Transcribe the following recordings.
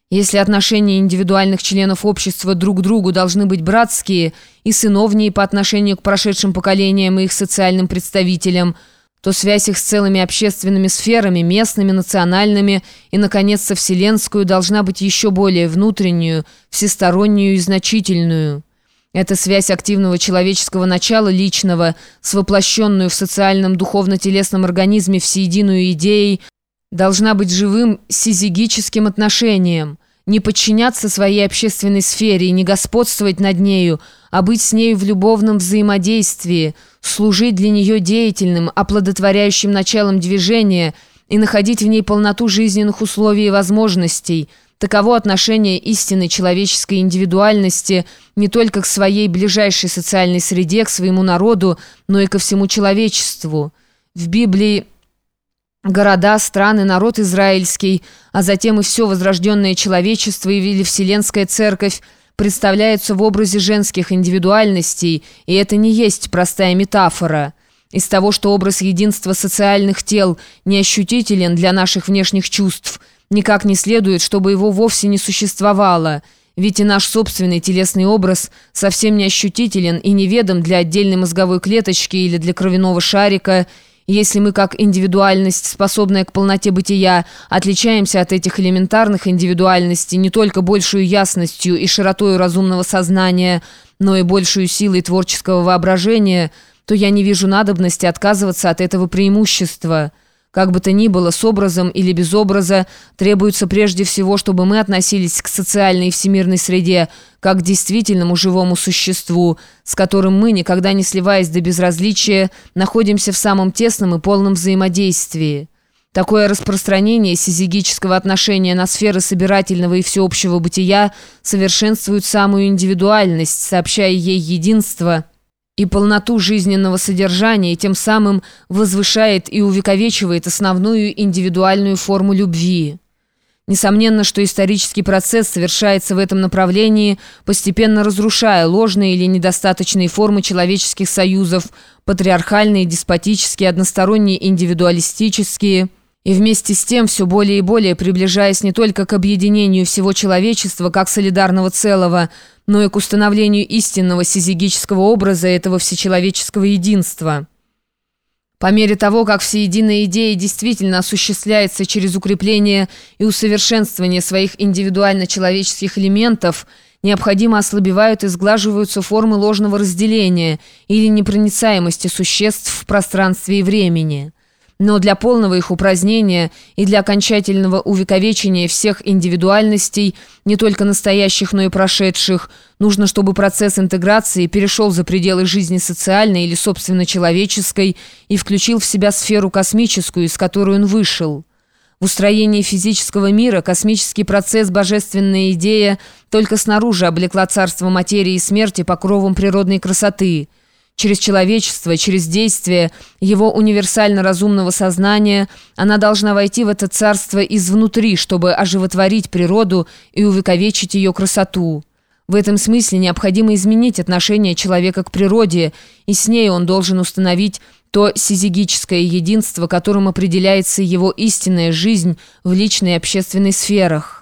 Если отношения индивидуальных членов общества друг к другу должны быть братские и сыновние по отношению к прошедшим поколениям и их социальным представителям, то связь их с целыми общественными сферами, местными, национальными и, наконец, со вселенскую должна быть еще более внутреннюю, всестороннюю и значительную. Эта связь активного человеческого начала личного с воплощенную в социальном духовно-телесном организме всеединую идеей должна быть живым сизигическим отношением, не подчиняться своей общественной сфере и не господствовать над нею, а быть с нею в любовном взаимодействии, служить для нее деятельным, оплодотворяющим началом движения и находить в ней полноту жизненных условий и возможностей. Таково отношение истинной человеческой индивидуальности не только к своей ближайшей социальной среде, к своему народу, но и ко всему человечеству. В Библии города, страны, народ израильский, а затем и все возрожденное человечество или Вселенская Церковь представляются в образе женских индивидуальностей, и это не есть простая метафора. Из того, что образ единства социальных тел неощутителен для наших внешних чувств, никак не следует, чтобы его вовсе не существовало, ведь и наш собственный телесный образ совсем не ощутителен и неведом для отдельной мозговой клеточки или для кровяного шарика. Если мы, как индивидуальность, способная к полноте бытия, отличаемся от этих элементарных индивидуальностей не только большую ясностью и широтою разумного сознания, но и большую силой творческого воображения, то я не вижу надобности отказываться от этого преимущества. Как бы то ни было, с образом или без образа, требуется прежде всего, чтобы мы относились к социальной и всемирной среде как к действительному живому существу, с которым мы, никогда не сливаясь до безразличия, находимся в самом тесном и полном взаимодействии. Такое распространение сизигического отношения на сферы собирательного и всеобщего бытия совершенствует самую индивидуальность, сообщая ей единство и полноту жизненного содержания, и тем самым возвышает и увековечивает основную индивидуальную форму любви. Несомненно, что исторический процесс совершается в этом направлении, постепенно разрушая ложные или недостаточные формы человеческих союзов, патриархальные, деспотические, односторонние, индивидуалистические, и вместе с тем все более и более приближаясь не только к объединению всего человечества как солидарного целого, но и к установлению истинного сизигического образа этого всечеловеческого единства. По мере того, как всеединая идея действительно осуществляется через укрепление и усовершенствование своих индивидуально-человеческих элементов, необходимо ослабевают и сглаживаются формы ложного разделения или непроницаемости существ в пространстве и времени. Но для полного их упразднения и для окончательного увековечения всех индивидуальностей, не только настоящих, но и прошедших, нужно, чтобы процесс интеграции перешел за пределы жизни социальной или собственно человеческой и включил в себя сферу космическую, из которой он вышел. В устроении физического мира космический процесс, божественная идея, только снаружи облекла царство материи и смерти покровом природной красоты. Через человечество, через действие его универсально-разумного сознания она должна войти в это царство изнутри, чтобы оживотворить природу и увековечить ее красоту. В этом смысле необходимо изменить отношение человека к природе, и с ней он должен установить то сизигическое единство, которым определяется его истинная жизнь в личной и общественной сферах.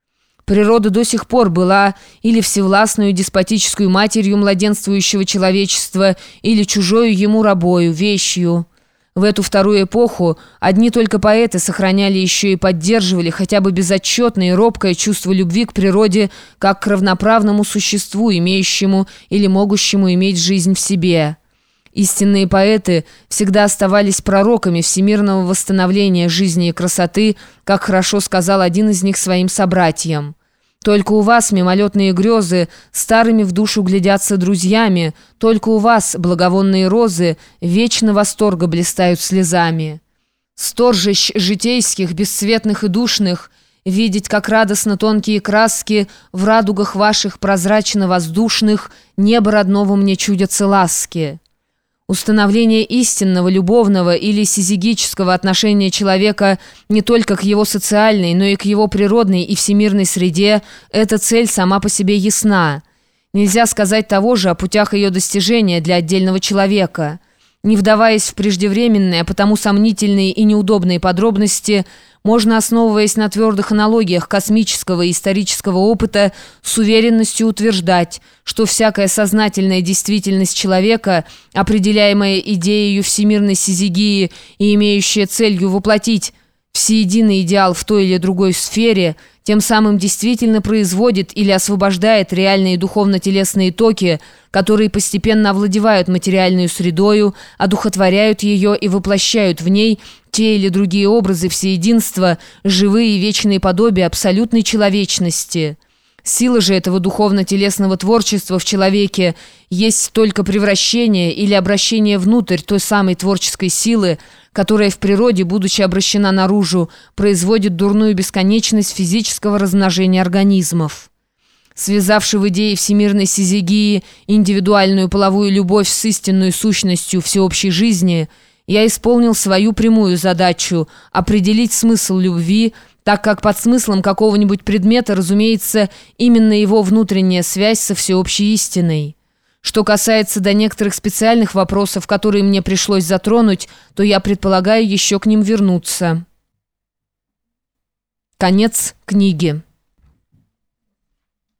Природа до сих пор была или всевластную деспотическую матерью младенствующего человечества, или чужою ему рабою, вещью. В эту вторую эпоху одни только поэты сохраняли еще и поддерживали хотя бы безотчетное и робкое чувство любви к природе как к равноправному существу, имеющему или могущему иметь жизнь в себе. Истинные поэты всегда оставались пророками всемирного восстановления жизни и красоты, как хорошо сказал один из них своим собратьям. Только у вас мимолетные грезы старыми в душу глядятся друзьями, только у вас благовонные розы вечно восторга блистают слезами. Сторжищ житейских, бесцветных и душных, видеть, как радостно тонкие краски в радугах ваших прозрачно-воздушных небо родного мне чудятся ласки. Установление истинного, любовного или сизигического отношения человека не только к его социальной, но и к его природной и всемирной среде – эта цель сама по себе ясна. Нельзя сказать того же о путях ее достижения для отдельного человека. Не вдаваясь в преждевременные, а потому сомнительные и неудобные подробности, можно, основываясь на твердых аналогиях космического и исторического опыта, с уверенностью утверждать, что всякая сознательная действительность человека, определяемая идеей всемирной сизигии и имеющая целью воплотить всеединый идеал в той или другой сфере, тем самым действительно производит или освобождает реальные духовно-телесные токи, которые постепенно овладевают материальную средою, одухотворяют ее и воплощают в ней те или другие образы всеединства, живые и вечные подобия абсолютной человечности. Сила же этого духовно-телесного творчества в человеке есть только превращение или обращение внутрь той самой творческой силы, которая в природе, будучи обращена наружу, производит дурную бесконечность физического размножения организмов. Связавши в идее всемирной сизигии индивидуальную половую любовь с истинной сущностью всеобщей жизни, я исполнил свою прямую задачу – определить смысл любви, так как под смыслом какого-нибудь предмета, разумеется, именно его внутренняя связь со всеобщей истиной. Что касается до некоторых специальных вопросов, которые мне пришлось затронуть, то я предполагаю еще к ним вернуться. Конец книги.